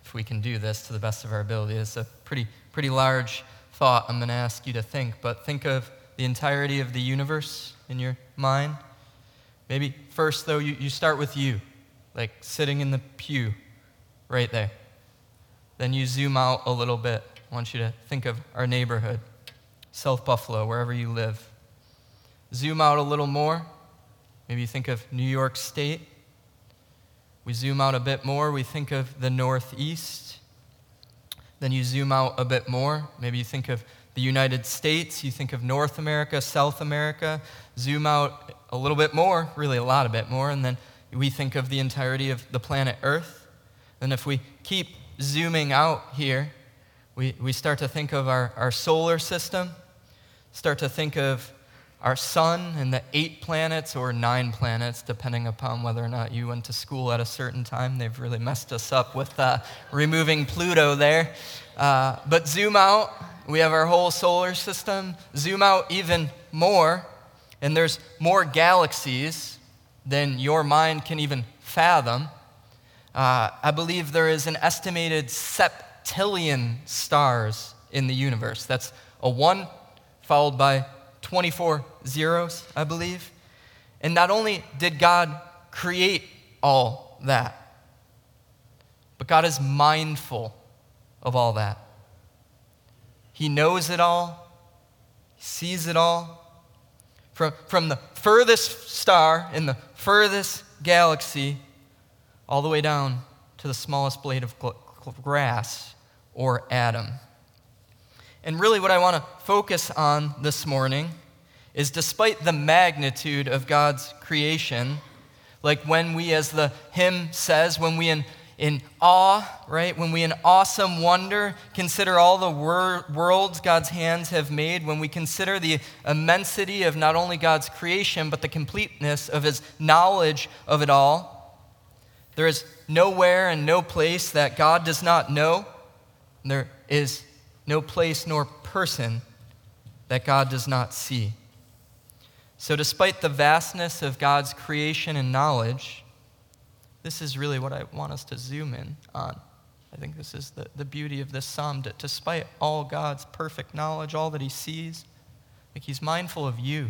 if we can do this to the best of our ability. It's a pretty large thought I'm going to ask you to think, but think of the entirety of the universe in your mind. Maybe first, though, you start with you, like sitting in the pew right there. Then you zoom out a little bit. I want you to think of our neighborhood, South Buffalo, wherever you live. Zoom out a little more. Maybe you think of New York State. We zoom out a bit more. We think of the Northeast. Then you zoom out a bit more. Maybe you think of the United States. You think of North America, South America. Zoom out a little bit more, really a lot a bit more, and then we think of the entirety of the planet Earth. Then if we keep zooming out here, we start to think of our solar system, start to think of our sun and the 8 planets or 9 planets, depending upon whether or not you went to school at a certain time. They've really messed us up with removing Pluto there. But zoom out, we have our whole solar system. Zoom out even more, and there's more galaxies than your mind can even fathom. I believe there is an estimated septillion stars in the universe. That's a 1 followed by 24 zeros, I believe. And not only did God create all that, but God is mindful of all that. He knows it all. He sees it all. From the furthest star in the furthest galaxy all the way down to the smallest blade of grass or atom. And really what I want to focus on this morning is, despite the magnitude of God's creation, like when we, as the hymn says, when we in awe, right? When we in awesome wonder consider all the worlds God's hands have made, when we consider the immensity of not only God's creation, but the completeness of his knowledge of it all, there is nowhere and no place that God does not know. There is no place nor person that God does not see. So despite the vastness of God's creation and knowledge, this is really what I want us to zoom in on. I think this is the beauty of this psalm. Despite all God's perfect knowledge, all that he sees, like he's mindful of you.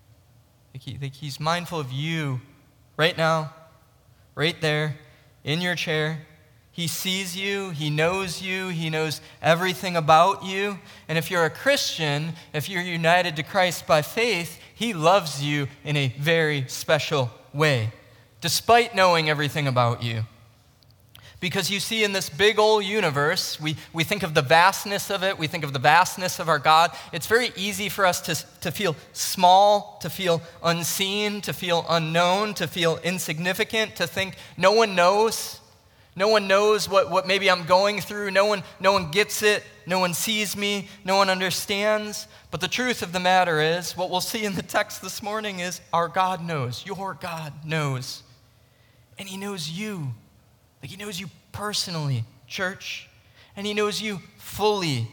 Like he's mindful of you right now, right there, in your chair. He sees you, he knows everything about you. And if you're a Christian, if you're united to Christ by faith, he loves you in a very special way, despite knowing everything about you. Because you see, in this big old universe, we think of the vastness of it, we think of the vastness of our God. It's very easy for us to feel small, to feel unseen, to feel unknown, to feel insignificant, to think no one knows. No one knows what maybe I'm going through. No one gets it. No one sees me. No one understands. But the truth of the matter is, what we'll see in the text this morning is our God knows. Your God knows. And he knows you. Like he knows you personally, church. And he knows you fully.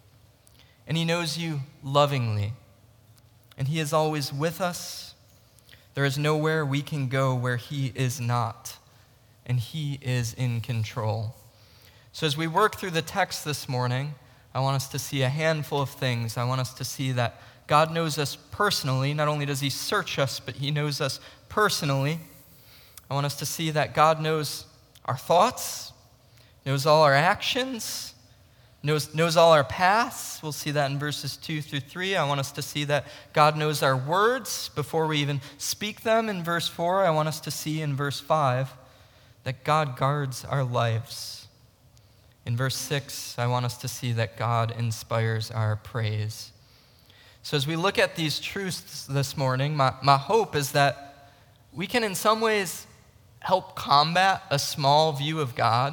And he knows you lovingly. And he is always with us. There is nowhere we can go where he is not. And he is in control. So as we work through the text this morning, I want us to see a handful of things. I want us to see that God knows us personally. Not only does he search us, but he knows us personally. I want us to see that God knows our thoughts, knows all our actions, knows all our paths. We'll see that in verses 2 through 3. I want us to see that God knows our words before we even speak them. In verse 4, I want us to see in verse 5 that God guards our lives. In verse 6, I want us to see that God inspires our praise. So as we look at these truths this morning, my hope is that we can in some ways help combat a small view of God.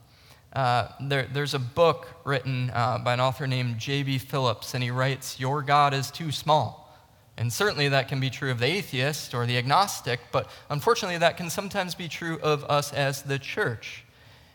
There's a book written by an author named J.B. Phillips, and he writes, "Your God is too small." And certainly that can be true of the atheist or the agnostic, but unfortunately that can sometimes be true of us as the church.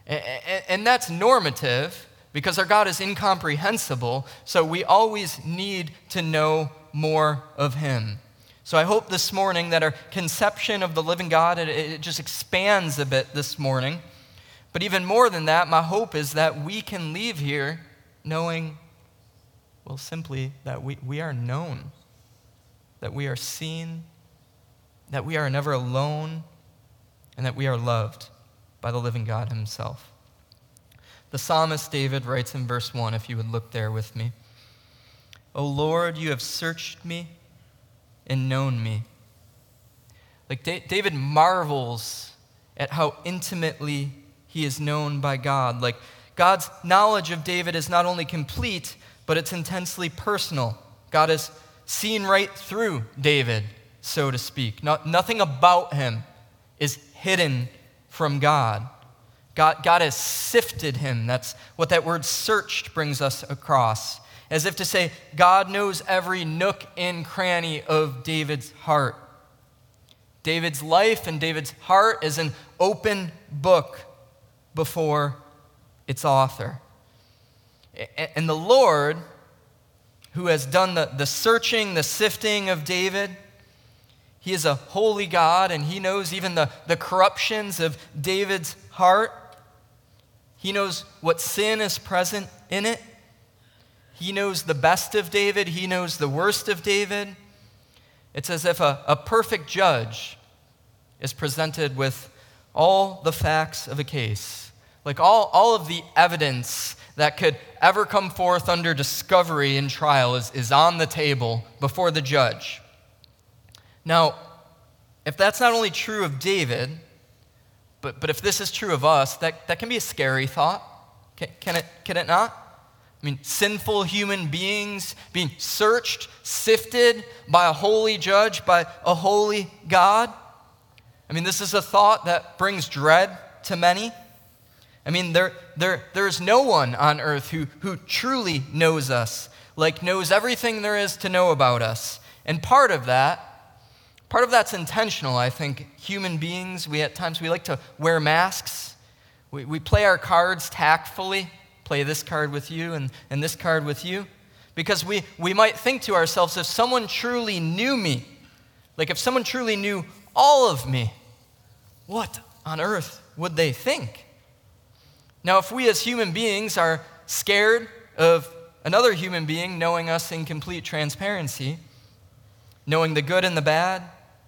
And that's normative because our God is incomprehensible, so we always need to know more of him. So I hope this morning that our conception of the living God, it just expands a bit this morning. But even more than that, my hope is that we can leave here knowing, well, simply that we are known, that we are seen, that we are never alone, and that we are loved by the living God himself. The psalmist David writes in verse 1, if you would look there with me, "O Lord, you have searched me and known me." Like David marvels at how intimately he is known by God. Like God's knowledge of David is not only complete, but it's intensely personal. God has seen right through David, so to speak. Nothing about him is hidden from God. God has sifted him. That's what that word searched brings us across. As if to say, God knows every nook and cranny of David's heart. David's life and David's heart is an open book before its author. And the Lord, who has done the searching, the sifting of David, he is a holy God, and he knows even the corruptions of David's heart. He knows what sin is present in it. He knows the best of David. He knows the worst of David. It's as if a perfect judge is presented with all the facts of a case, like all of the evidence that could ever come forth under discovery in trial is on the table before the judge. Now, if that's not only true of David, but if this is true of us, that can be a scary thought. Can it not? I mean, sinful human beings being searched, sifted by a holy judge, by a holy God. I mean, this is a thought that brings dread to many. I mean, there's no one on earth who truly knows us, like knows everything there is to know about us. And part of that's intentional, I think. Human beings, at times we like to wear masks. We play our cards tactfully, play this card with you and this card with you, because we might think to ourselves, if someone truly knew me, like if someone truly knew all of me, what on earth would they think? Now, if we as human beings are scared of another human being knowing us in complete transparency, knowing the good and the bad,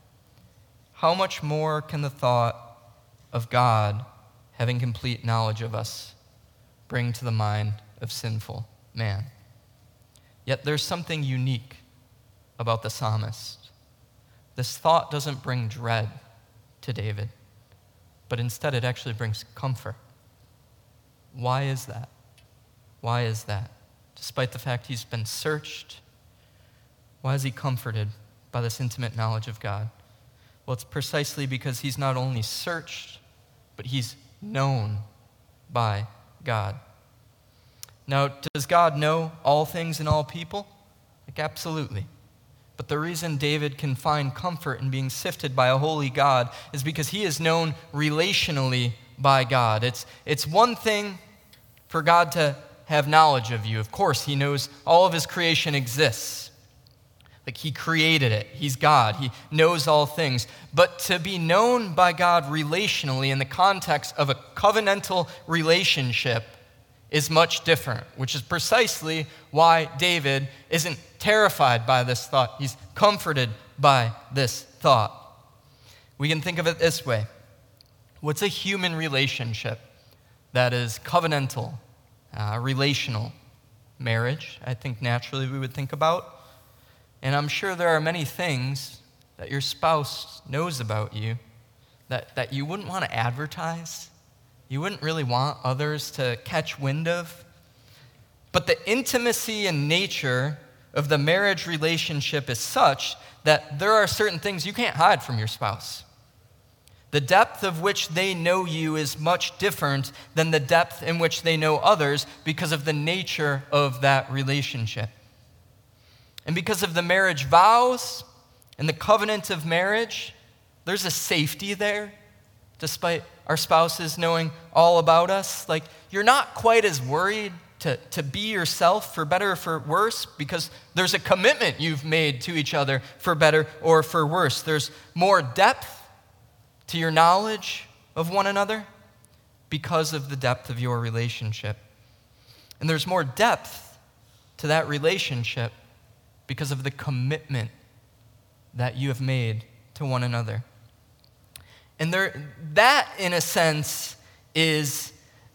how much more can the thought of God having complete knowledge of us bring to the mind of sinful man? Yet there's something unique about the psalmist. This thought doesn't bring dread to David, but instead it actually brings comfort. Why is that? Why is that? Despite the fact he's been searched, why is he comforted by this intimate knowledge of God? Well, it's precisely because he's not only searched, but he's known by God. Now, does God know all things and all people? Like, absolutely. But the reason David can find comfort in being sifted by a holy God is because he is known relationally by God. It's one thing for God to have knowledge of you. Of course, he knows all of his creation exists. Like, he created it. He's God. He knows all things. But to be known by God relationally in the context of a covenantal relationship is much different, which is precisely why David isn't terrified by this thought. He's comforted by this thought. We can think of it this way. What's a human relationship that is covenantal, relational? Marriage, I think naturally we would think about. And I'm sure there are many things that your spouse knows about you that you wouldn't want to advertise. You wouldn't really want others to catch wind of. But the intimacy and nature of the marriage relationship is such that there are certain things you can't hide from your spouse. The depth of which they know you is much different than the depth in which they know others because of the nature of that relationship. And because of the marriage vows and the covenant of marriage, there's a safety there, despite our spouses knowing all about us. Like, you're not quite as worried to be yourself for better or for worse because there's a commitment you've made to each other for better or for worse. There's more depth to your knowledge of one another. because of the depth of your relationship. And there's more depth to that relationship because of the commitment that you have made to one another. And that, in a sense, is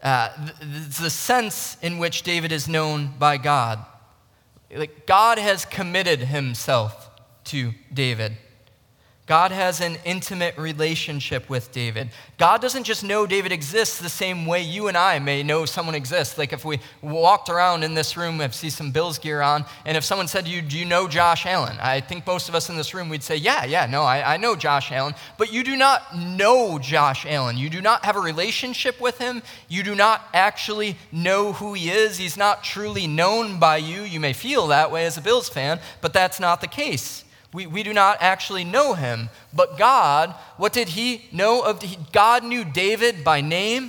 the sense in which David is known by God. Like, God has committed himself to David. God has an intimate relationship with David. God doesn't just know David exists the same way you and I may know someone exists. Like if we walked around in this room, I see some Bills gear on, and if someone said to you, do you know Josh Allen? I think most of us in this room, we'd say, I know Josh Allen. But you do not know Josh Allen. You do not have a relationship with him. You do not actually know who he is. He's not truly known by you. You may feel that way as a Bills fan, but that's not the case. We do not actually know him. But God, what did he know of? God knew David by name.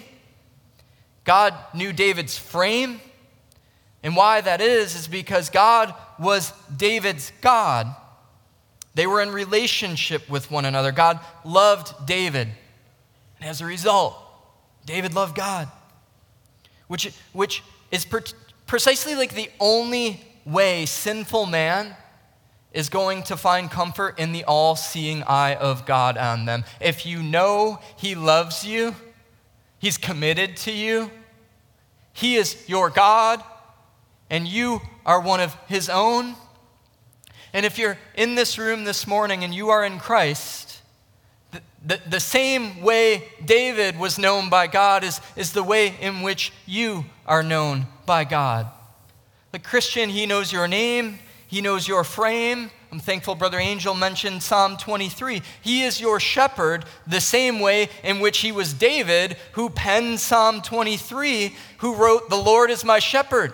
God knew David's frame. And why that is because God was David's God. They were in relationship with one another. God loved David. And as a result, David loved God. Which is precisely like the only way sinful man is going to find comfort in the all-seeing eye of God on them. If you know he loves you, he's committed to you, he is your God, and you are one of his own. And if you're in this room this morning and you are in Christ, the same way David was known by God is the way in which you are known by God. The Christian, he knows your name, he knows your frame. I'm thankful Brother Angel mentioned Psalm 23. He is your shepherd the same way in which he was David who penned Psalm 23, who wrote, "The Lord is my shepherd."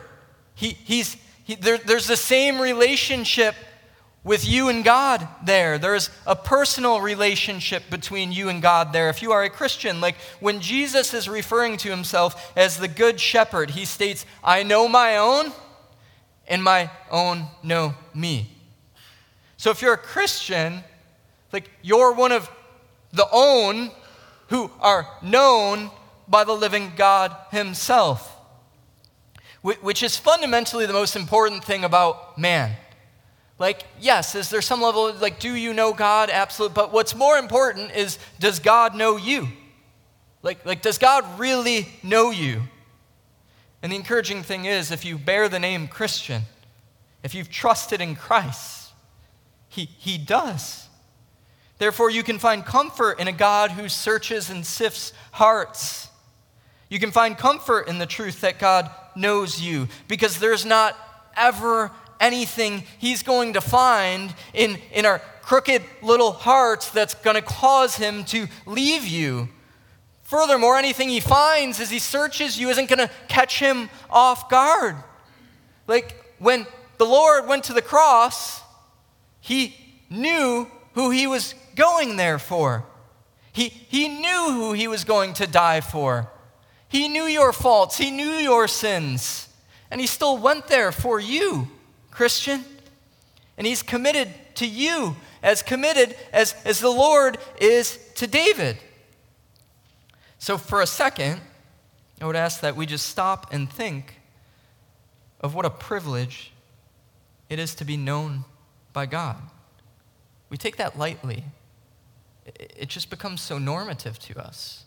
There's the same relationship with you and God there. There's a personal relationship between you and God there. If you are a Christian, like when Jesus is referring to himself as the good shepherd, he states, "I know my own, and my own know me." So if you're a Christian, like you're one of the own who are known by the living God himself, which is fundamentally the most important thing about man. Like, yes, is there some level of, like, do you know God? Absolutely. But what's more important is, does God know you? Like, does God really know you? And the encouraging thing is, if you bear the name Christian, if you've trusted in Christ, he does. Therefore, you can find comfort in a God who searches and sifts hearts. You can find comfort in the truth that God knows you, because there's not ever anything he's going to find in our crooked little hearts that's going to cause him to leave you. Furthermore, anything he finds as he searches you isn't going to catch him off guard. Like when the Lord went to the cross, he knew who he was going there for. He knew who he was going to die for. He knew your faults. He knew your sins. And he still went there for you, Christian. And he's committed to you, as committed as the Lord is to David. So for a second, I would ask that we just stop and think of what a privilege it is to be known by God. We take that lightly. It just becomes so normative to us.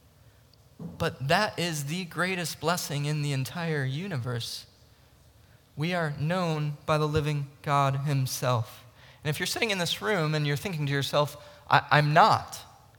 But that is the greatest blessing in the entire universe. We are known by the living God himself. And if you're sitting in this room and you're thinking to yourself, I'm not.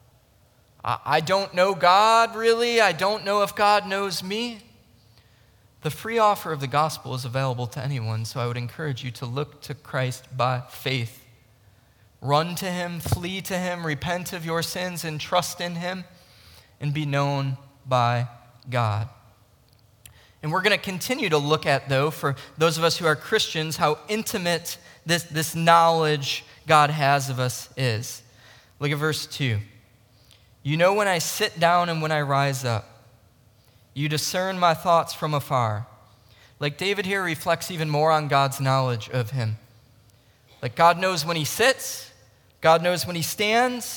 I don't know God really. I don't know if God knows me. The free offer of the gospel is available to anyone, so I would encourage you to look to Christ by faith. Run to him, flee to him, repent of your sins, and trust in him, and be known by God. And we're going to continue to look at, though, for those of us who are Christians, how intimate this knowledge God has of us is. Look at verse 2. You know when I sit down and when I rise up. You discern my thoughts from afar. Like David here reflects even more on God's knowledge of him. Like God knows when he sits, God knows when he stands,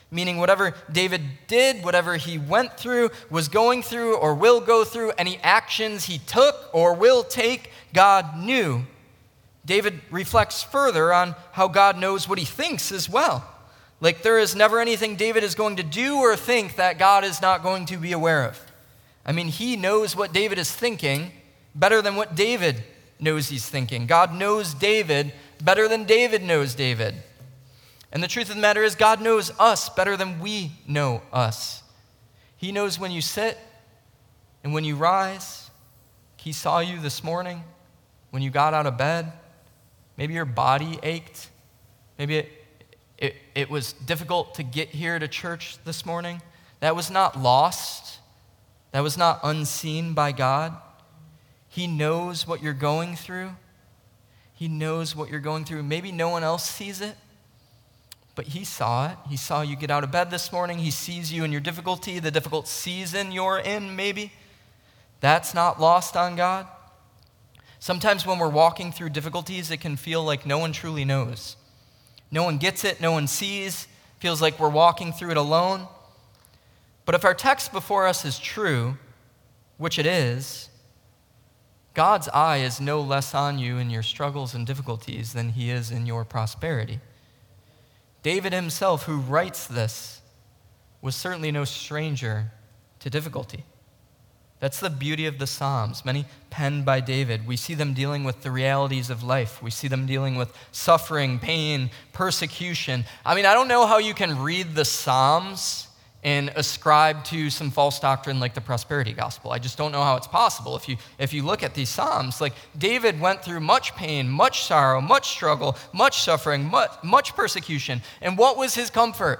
Meaning whatever David did, whatever he went through, was going through, or will go through, any actions he took or will take, God knew. David reflects further on how God knows what he thinks as well. Like there is never anything David is going to do or think that God is not going to be aware of. I mean, he knows what David is thinking better than what David knows he's thinking. God knows David better than David knows David. And the truth of the matter is, God knows us better than we know us. He knows when you sit and when you rise. He saw you this morning when you got out of bed. Maybe your body ached. Maybe it was difficult to get here to church this morning. That was not lost. That was not unseen by God. He knows what you're going through. He knows what you're going through. Maybe no one else sees it, but he saw it. He saw you get out of bed this morning. He sees you in your difficulty, the difficult season you're in, maybe. That's not lost on God. Sometimes when we're walking through difficulties, it can feel like no one truly knows. No one gets it, no one sees. Feels like we're walking through it alone. But if our text before us is true, which it is, God's eye is no less on you in your struggles and difficulties than he is in your prosperity. David himself, who writes this, was certainly no stranger to difficulty. That's the beauty of the Psalms, many penned by David. We see them dealing with the realities of life. We see them dealing with suffering, pain, persecution. I mean, I don't know how you can read the Psalms and ascribe to some false doctrine like the prosperity gospel. I just don't know how it's possible. If you look at these Psalms, like David went through much pain, much sorrow, much struggle, much suffering, much persecution. And what was his comfort?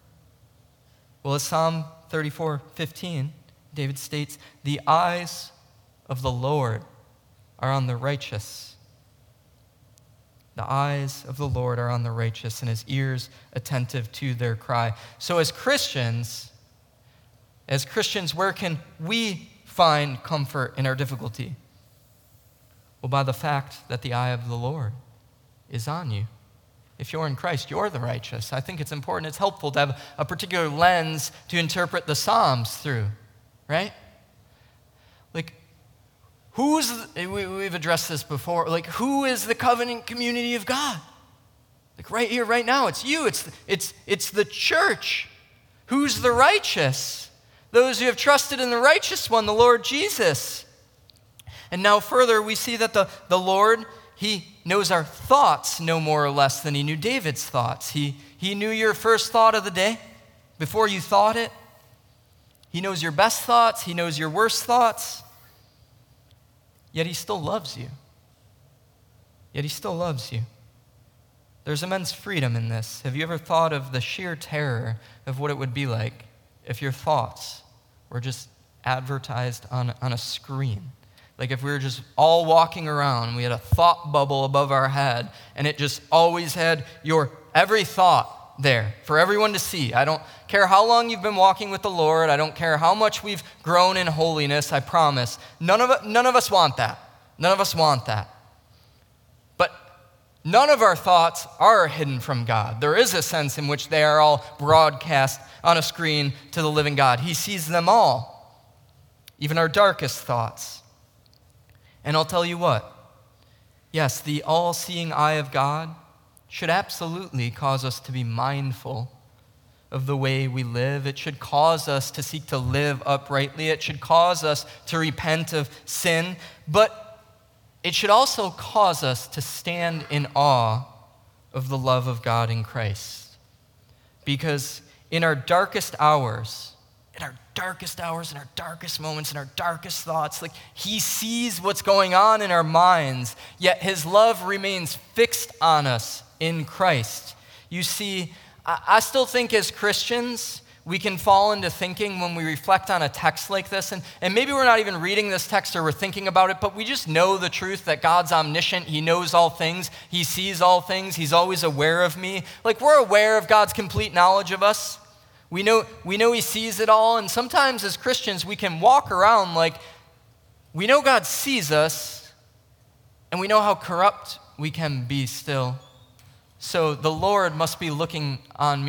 Well, as Psalm 34:15, David states, "The eyes of the Lord are on the righteous." The eyes of the Lord are on the righteous, and his ears attentive to their cry. So as Christians, where can we find comfort in our difficulty? Well, by the fact that the eye of the Lord is on you. If you're in Christ, you're the righteous. I think it's important, it's helpful to have a particular lens to interpret the Psalms through, right? Like, we've addressed this before, like who is the covenant community of God? Like right here, right now, it's you, it's the church. Who's the righteous? Those who have trusted in the righteous one, the Lord Jesus. And now further, we see that the Lord, he knows our thoughts no more or less than he knew David's thoughts. He knew your first thought of the day before you thought it. He knows your best thoughts. He knows your worst thoughts. Yet he still loves you. Yet he still loves you. There's immense freedom in this. Have you ever thought of the sheer terror of what it would be like if your thoughts were just advertised on a screen? Like if we were just all walking around, we had a thought bubble above our head, and it just always had your every thought there for everyone to see. I don't care how long you've been walking with the Lord. I don't care how much we've grown in holiness, I promise. None of us want that. None of us want that. But none of our thoughts are hidden from God. There is a sense in which they are all broadcast on a screen to the living God. He sees them all, even our darkest thoughts. And I'll tell you what, yes, the all-seeing eye of God should absolutely cause us to be mindful of the way we live. It should cause us to seek to live uprightly. It should cause us to repent of sin. But it should also cause us to stand in awe of the love of God in Christ. Because in our darkest hours, in our darkest moments, in our darkest thoughts, like he sees what's going on in our minds, yet his love remains fixed on us in Christ. You see, I still think as Christians, we can fall into thinking when we reflect on a text like this, and maybe we're not even reading this text or we're thinking about it, but we just know the truth that God's omniscient. He knows all things. He sees all things. He's always aware of me. Like we're aware of God's complete knowledge of us. We know he sees it all, and sometimes as Christians, we can walk around like we know God sees us, and we know how corrupt we can be still. So the Lord must be looking on me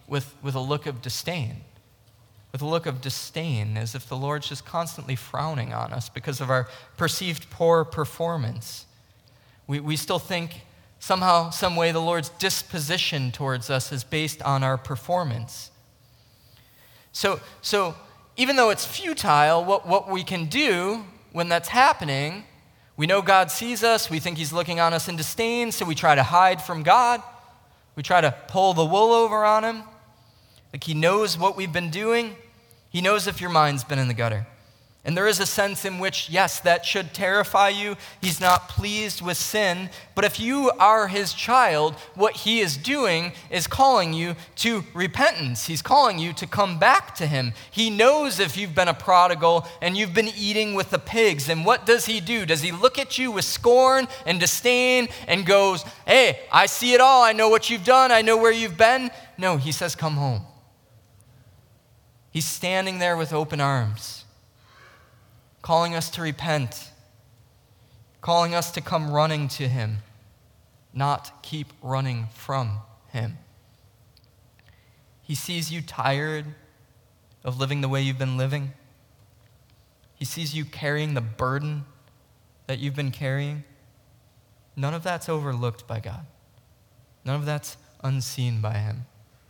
with a look of disdain. With a look of disdain, as if the Lord's just constantly frowning on us because of our perceived poor performance. We still think somehow, some way, the Lord's disposition towards us is based on our performance. So even though it's futile, what we can do when that's happening, we know God sees us, we think he's looking on us in disdain, so we try to hide from God. We try to pull the wool over on him. Like he knows what we've been doing. He knows if your mind's been in the gutter. And there is a sense in which, yes, that should terrify you. He's not pleased with sin. But if you are his child, what he is doing is calling you to repentance. He's calling you to come back to him. He knows if you've been a prodigal and you've been eating with the pigs. And what does he do? Does he look at you with scorn and disdain and goes, hey, I see it all. I know what you've done. I know where you've been. No, he says, come home. He's standing there with open arms, calling us to repent, calling us to come running to him, not keep running from him. He sees you tired of living the way you've been living. He sees you carrying the burden that you've been carrying. None of that's overlooked by God. None of that's unseen by him.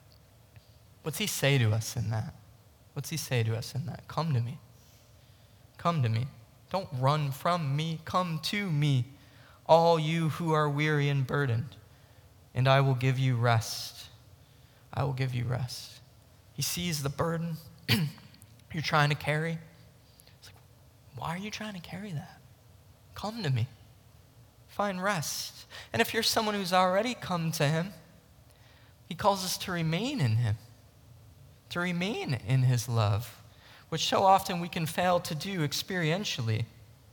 What's he say to us in that? What's he say to us in that? Come to me. Come to me. Don't run from me. Come to me, all you who are weary and burdened, and I will give you rest. I will give you rest. He sees the burden you're trying to carry. It's like, why are you trying to carry that? Come to me. Find rest. And if you're someone who's already come to him, he calls us to remain in him, to remain in his love, which so often we can fail to do experientially.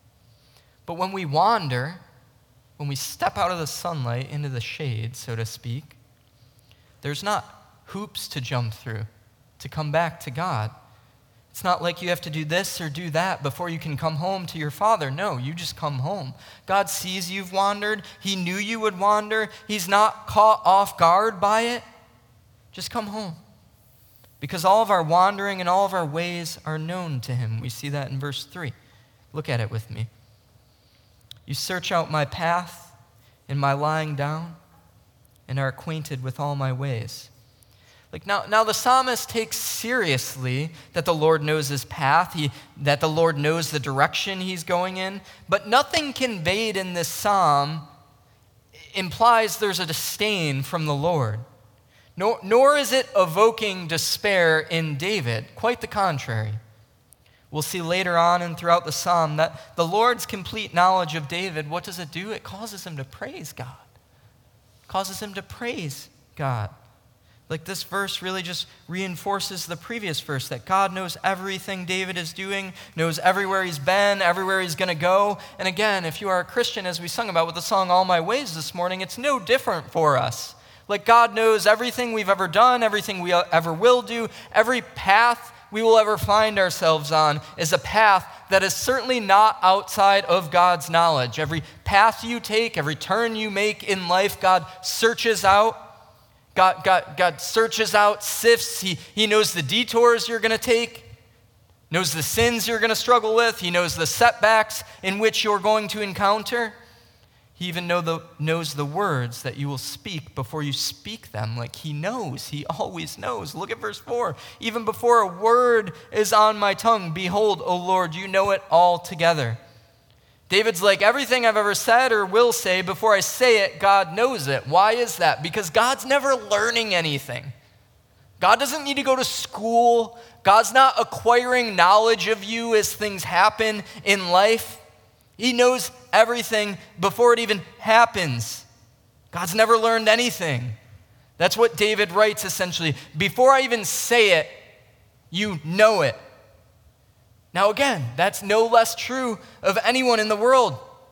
But when we wander, when we step out of the sunlight into the shade, so to speak, there's not hoops to jump through to come back to God. It's not like you have to do this or do that before you can come home to your Father. No, you just come home. God sees you've wandered. He knew you would wander. He's not caught off guard by it. Just come home. Because all of our wandering and all of our ways are known to him. We see that in verse 3. Look at it with me. You search out my path and my lying down and are acquainted with all my ways. Now the psalmist takes seriously that the Lord knows his path, that the Lord knows the direction he's going in, but nothing conveyed in this psalm implies there's a disdain from the Lord. Nor is it evoking despair in David. Quite the contrary. We'll see later on and throughout the psalm that the Lord's complete knowledge of David, what does it do? It causes him to praise God. It causes him to praise God. Like this verse really just reinforces the previous verse, that God knows everything David is doing, knows everywhere he's been, everywhere he's going to go. And again, if you are a Christian, as we sung about with the song All My Ways this morning, it's no different for us. Like God knows everything we've ever done, everything we ever will do, every path we will ever find ourselves on is a path that is certainly not outside of God's knowledge. Every path you take, every turn you make in life, God searches out. God searches out, sifts. He knows the detours you're going to take, knows the sins you're going to struggle with. He knows the setbacks in which you're going to encounter. He even knows the words that you will speak before you speak them. Like he knows. He always knows. Look at verse 4. Even before a word is on my tongue, behold, O Lord, you know it all together. David's like, everything I've ever said or will say, before I say it, God knows it. Why is that? Because God's never learning anything. God doesn't need to go to school. God's not acquiring knowledge of you as things happen in life. He knows everything before it even happens. God's never learned anything. That's what David writes essentially. Before I even say it, you know it. Now again, that's no less true of anyone in the world.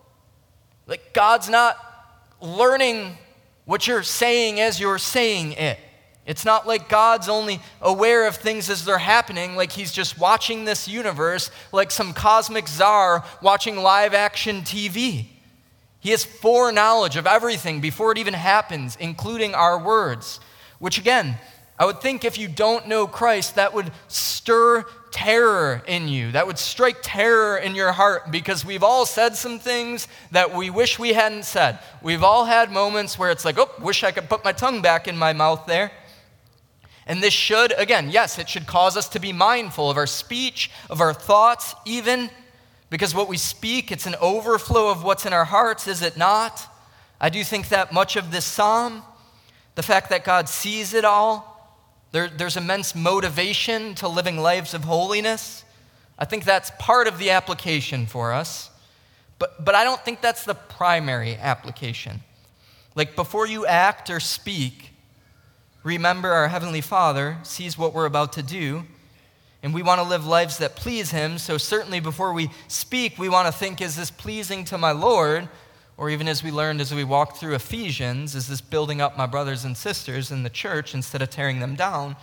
Like God's not learning what you're saying as you're saying it. It's not like God's only aware of things as they're happening, like he's just watching this universe like some cosmic czar watching live action TV. He has foreknowledge of everything before it even happens, including our words, which again I would think if you don't know Christ, that would stir terror in you. That would strike terror in your heart, because we've all said some things that we wish we hadn't said. We've all had moments where it's like, oh, wish I could put my tongue back in my mouth there. And this should, again, yes, it should cause us to be mindful of our speech, of our thoughts even, because what we speak, it's an overflow of what's in our hearts, is it not? I do think that much of this psalm, the fact that God sees it all, there's immense motivation to living lives of holiness. I think that's part of the application for us. But I don't think that's the primary application. Like, before you act or speak, remember our Heavenly Father sees what we're about to do, and we want to live lives that please Him. So certainly before we speak, we want to think, is this pleasing to my Lord? Or even as we learned as we walked through Ephesians, is this building up my brothers and sisters in the church instead of tearing them down?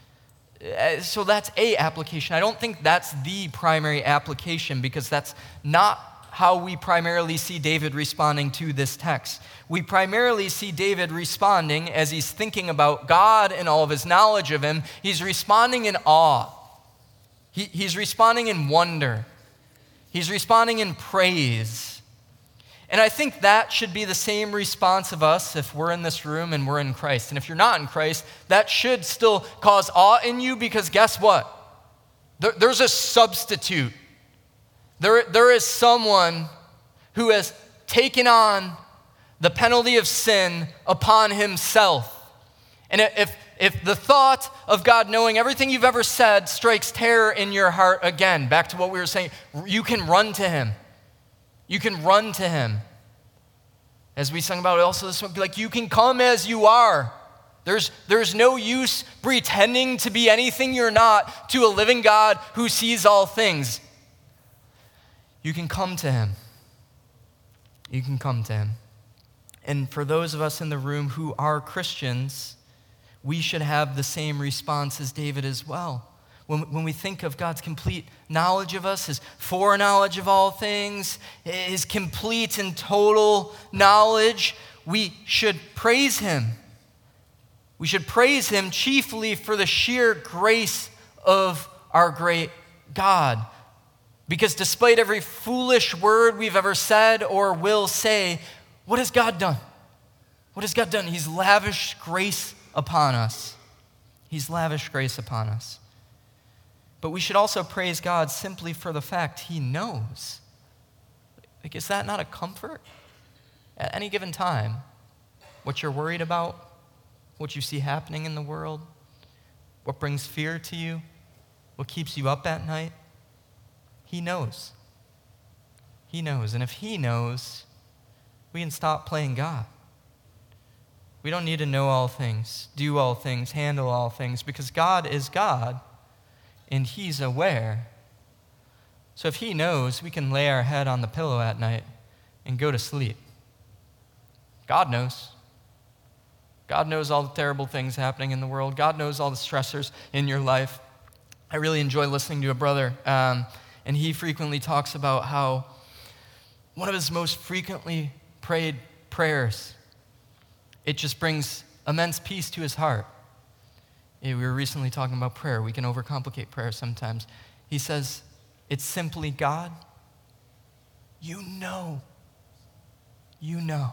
So that's a application. I don't think that's the primary application, because that's not how we primarily see David responding to this text. We primarily see David responding as he's thinking about God and all of his knowledge of Him. He's responding in awe. He's responding in wonder. He's responding in praise. And I think that should be the same response of us if we're in this room and we're in Christ. And if you're not in Christ, that should still cause awe in you, because guess what? There's a substitute. There is someone who has taken on the penalty of sin upon himself. And if the thought of God knowing everything you've ever said strikes terror in your heart, again, back to what we were saying, you can run to Him. You can run to Him. As we sung about also this one, like, you can come as you are. There's no use pretending to be anything you're not to a living God who sees all things. You can come to Him. You can come to Him. And for those of us in the room who are Christians, we should have the same response as David as well. When we think of God's complete knowledge of us, His foreknowledge of all things, His complete and total knowledge, we should praise Him. We should praise Him chiefly for the sheer grace of our great God. Because despite every foolish word we've ever said or will say, what has God done? What has God done? He's lavished grace upon us. He's lavished grace upon us. But we should also praise God simply for the fact He knows. Like, is that not a comfort? At any given time, what you're worried about, what you see happening in the world, what brings fear to you, what keeps you up at night, He knows. He knows. And if He knows, we can stop playing God. We don't need to know all things, do all things, handle all things, because God is God. And He's aware. So if He knows, we can lay our head on the pillow at night and go to sleep. God knows. God knows all the terrible things happening in the world. God knows all the stressors in your life. I really enjoy listening to a brother, and he frequently talks about how one of his most frequently prayed prayers, it just brings immense peace to his heart. We were recently talking about prayer. We can overcomplicate prayer sometimes. He says, it's simply, God, you know. You know.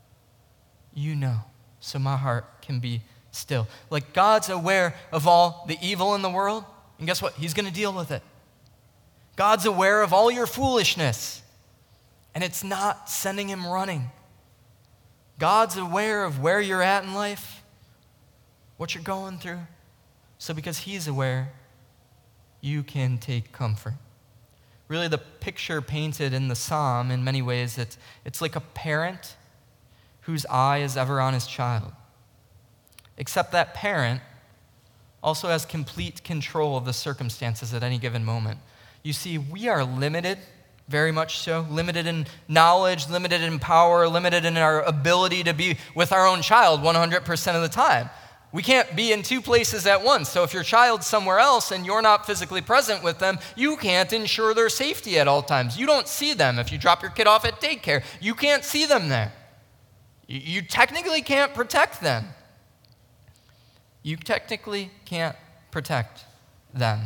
You know. So my heart can be still. Like, God's aware of all the evil in the world, and guess what? He's going to deal with it. God's aware of all your foolishness, and it's not sending Him running. God's aware of where you're at in life, what you're going through. So because He's aware, you can take comfort. Really, the picture painted in the psalm, in many ways, it's like a parent whose eye is ever on his child. Except that parent also has complete control of the circumstances at any given moment. You see, we are limited, very much so, limited in knowledge, limited in power, limited in our ability to be with our own child 100% of the time. We can't be in two places at once. So if your child's somewhere else and you're not physically present with them, you can't ensure their safety at all times. You don't see them. If you drop your kid off at daycare, you can't see them there. You technically can't protect them. You technically can't protect them.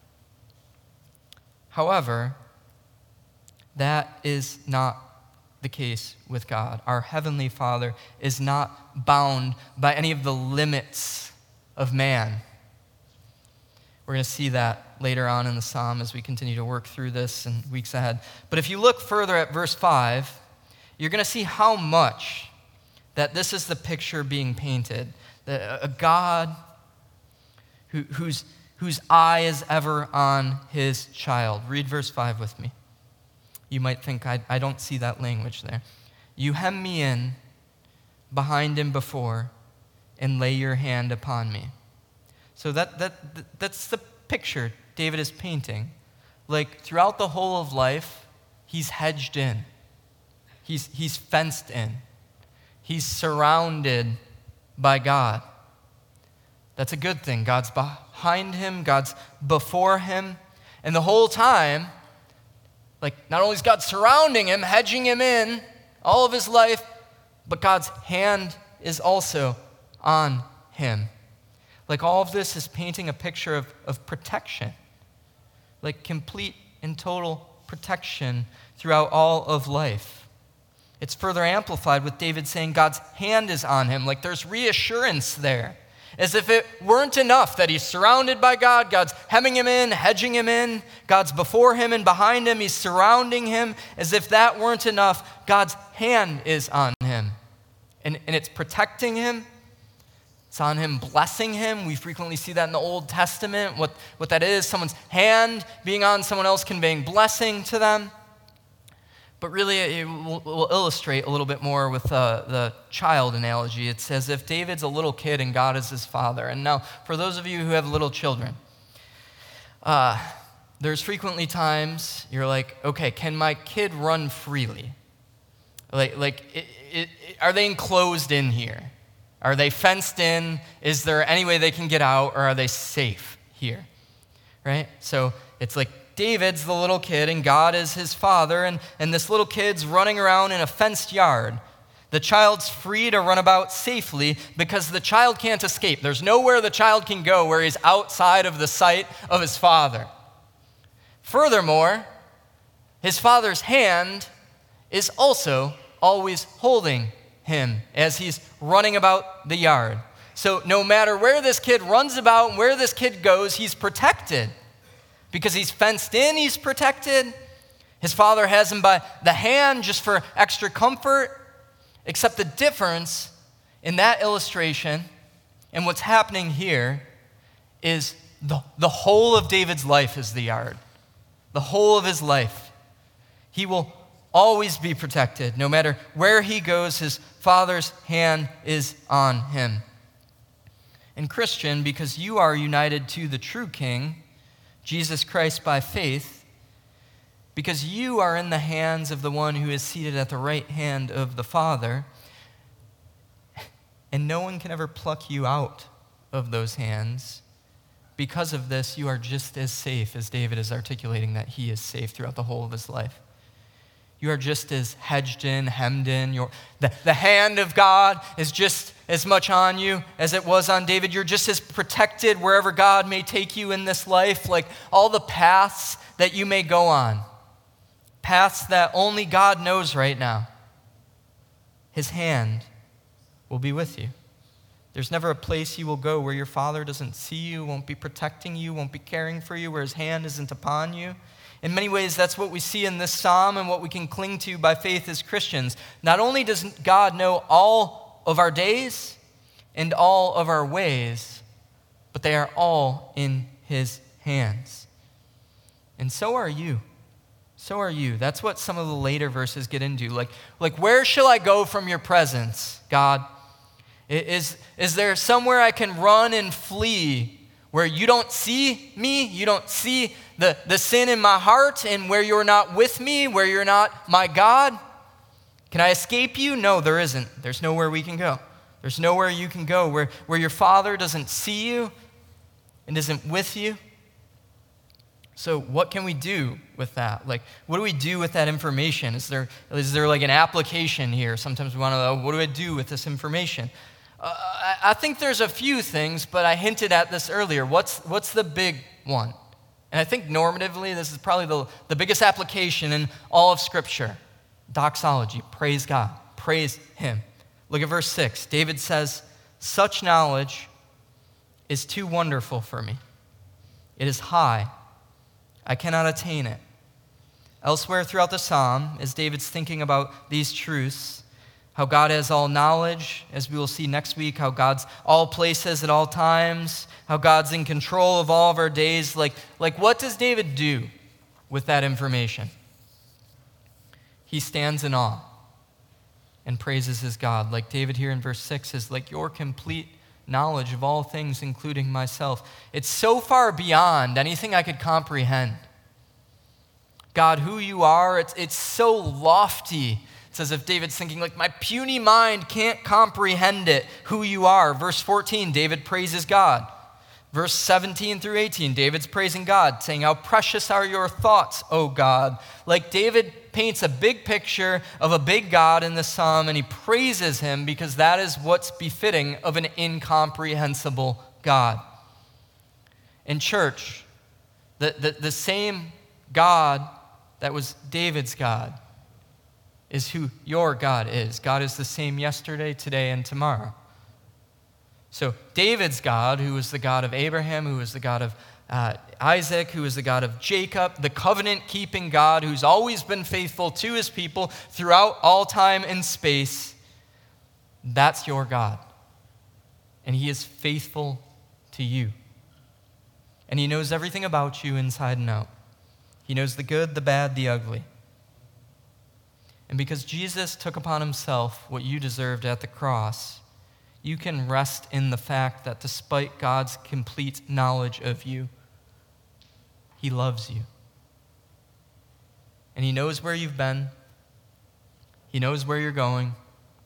However, that is not the case with God. Our Heavenly Father is not bound by any of the limits of man. We're going to see that later on in the psalm as we continue to work through this in weeks ahead. But if you look further at verse 5, you're going to see how much that this is the picture being painted. A God whose eye is ever on his child. Read verse 5 with me. You might think, I don't see that language there. You hem me in behind and before, and lay your hand upon me. So that's the picture David is painting. Like throughout the whole of life, he's hedged in. He's fenced in. He's surrounded by God. That's a good thing. God's behind him, God's before him. And the whole time, like not only is God surrounding him, hedging him in all of his life, but God's hand is also on him. Like all of this is painting a picture of protection. Like complete and total protection throughout all of life. It's further amplified with David saying God's hand is on him. Like there's reassurance there. As if it weren't enough that he's surrounded by God, God's hemming him in, hedging him in, God's before him and behind him, he's surrounding him. As if that weren't enough, God's hand is on him. And it's protecting him. It's on him blessing him. We frequently see that in the Old Testament, what that is, someone's hand being on someone else conveying blessing to them. But really, it will illustrate a little bit more with the child analogy. It's as if David's a little kid and God is his father. And now, for those of you who have little children, there's frequently times you're like, okay, can my kid run freely? Are they enclosed in here? Are they fenced in? Is there any way they can get out, or are they safe here? Right? So it's like David's the little kid, and God is his father, and this little kid's running around in a fenced yard. The child's free to run about safely because the child can't escape. There's nowhere the child can go where he's outside of the sight of his father. Furthermore, his father's hand is also always holding him as he's running about the yard. So no matter where this kid runs about and where this kid goes, he's protected. Because he's fenced in, he's protected. His father has him by the hand just for extra comfort. Except the difference in that illustration and what's happening here is the whole of David's life is the yard. The whole of his life. He will always be protected. No matter where he goes, his father's hand is on him. And Christian, because you are united to the true King, Jesus Christ by faith, because you are in the hands of the one who is seated at the right hand of the Father, and no one can ever pluck you out of those hands. Because of this, you are just as safe as David is articulating that he is safe throughout the whole of his life. You are just as hedged in, hemmed in. The hand of God is just as much on you as it was on David. You're just as protected wherever God may take you in this life, like all the paths that you may go on, paths that only God knows right now. His hand will be with you. There's never a place you will go where your Father doesn't see you, won't be protecting you, won't be caring for you, where his hand isn't upon you. In many ways, that's what we see in this psalm and what we can cling to by faith as Christians. Not only does God know all of our days and all of our ways, but they are all in his hands. And so are you. So are you. That's what some of the later verses get into. Like where shall I go from your presence, God? Is there somewhere I can run and flee where you don't see me, you don't see the sin in my heart, and where you're not with me, where you're not my God? Can I escape you? No, there isn't. There's nowhere we can go. There's nowhere you can go where your Father doesn't see you and isn't with you. So what can we do with that? Like, what do we do with that information? Is there like an application here? Sometimes we want to know, what do I do with this information? I think there's a few things, but I hinted at this earlier. What's the big one? And I think normatively, this is probably the biggest application in all of Scripture. Doxology, praise God, praise Him. Look at verse 6. David says, "Such knowledge is too wonderful for me. It is high. I cannot attain it." Elsewhere throughout the psalm, as David's thinking about these truths, how God has all knowledge, as we will see next week, how God's all places at all times, how God's in control of all of our days. Like what does David do with that information? He stands in awe and praises his God. Like David here in verse 6 is like your complete knowledge of all things, including myself. It's so far beyond anything I could comprehend. God, who you are, it's so lofty. It's as if David's thinking, like, my puny mind can't comprehend it, who you are. Verse 14, David praises God. Verse 17 through 18, David's praising God, saying, how precious are your thoughts, O God. Like David paints a big picture of a big God in the psalm, and he praises him because that is what's befitting of an incomprehensible God. In church, the same God that was David's God is who your God is. God is the same yesterday, today, and tomorrow. So David's God, who was the God of Abraham, who was the God of Isaac, who is the God of Jacob, the covenant-keeping God who's always been faithful to his people throughout all time and space, that's your God. And he is faithful to you. And he knows everything about you inside and out. He knows the good, the bad, the ugly. And because Jesus took upon himself what you deserved at the cross, you can rest in the fact that despite God's complete knowledge of you, he loves you. And he knows where you've been. He knows where you're going.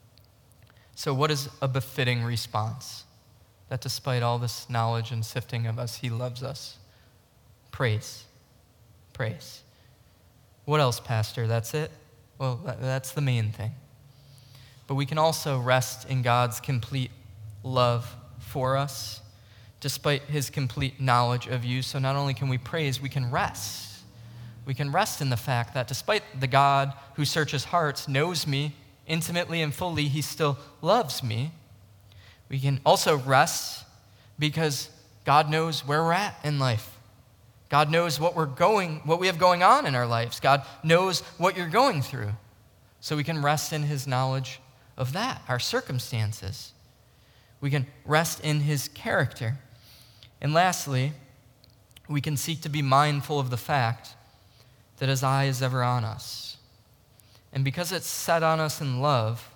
So what is a befitting response? That despite all this knowledge and sifting of us, he loves us. Praise. Praise. What else, Pastor? That's it? Well, that's the main thing. But we can also rest in God's complete love for us, despite his complete knowledge of you. So not only can we praise, we can rest. We can rest in the fact that despite the God who searches hearts knows me intimately and fully, he still loves me. We can also rest because God knows where we're at in life. God knows what we have going on in our lives. God knows what you're going through. So we can rest in his knowledge of that, our circumstances. We can rest in his character. And lastly, we can seek to be mindful of the fact that his eye is ever on us. And because it's set on us in love,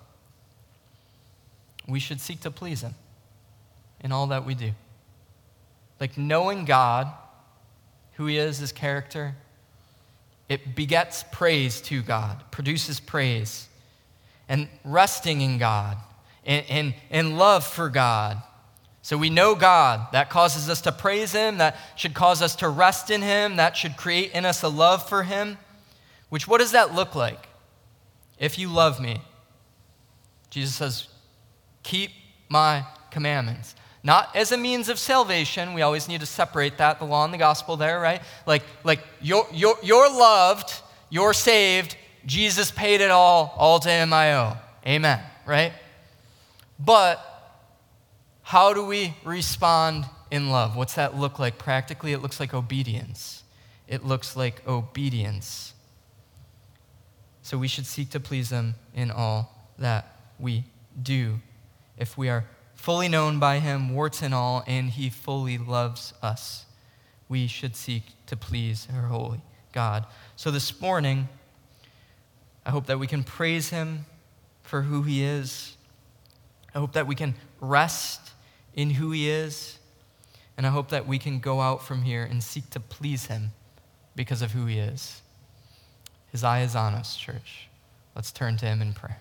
we should seek to please him in all that we do. Like knowing God, who he is, his character, it begets praise to God, produces praise. And resting in God, and love for God. So we know God. That causes us to praise him. That should cause us to rest in him. That should create in us a love for him. Which, what does that look like? If you love me, Jesus says, keep my commandments. Not as a means of salvation. We always need to separate that, the law and the gospel there, right? Like you're loved, you're saved, Jesus paid it all to him I owe. Amen, right? But how do we respond in love? What's that look like practically? It looks like obedience. It looks like obedience. So we should seek to please him in all that we do. If we are fully known by him, warts and all, and he fully loves us, we should seek to please our holy God. So this morning, I hope that we can praise him for who he is. I hope that we can rest in who he is. And I hope that we can go out from here and seek to please him because of who he is. His eye is on us, church. Let's turn to him in prayer.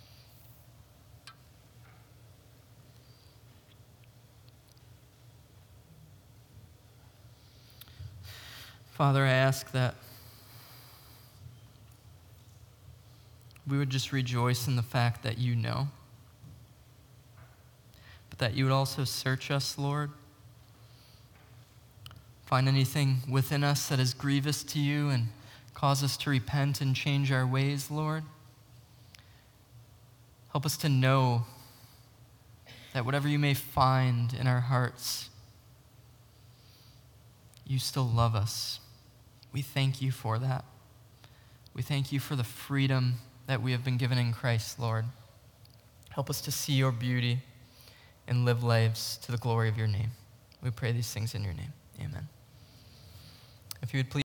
Father, I ask that we would just rejoice in the fact that you know. that you would also search us, Lord. Find anything within us that is grievous to you and cause us to repent and change our ways, Lord. Help us to know that whatever you may find in our hearts, you still love us. We thank you for that. We thank you for the freedom that we have been given in Christ, Lord. Help us to see your beauty and live lives to the glory of your name. We pray these things in your name. Amen. If you would please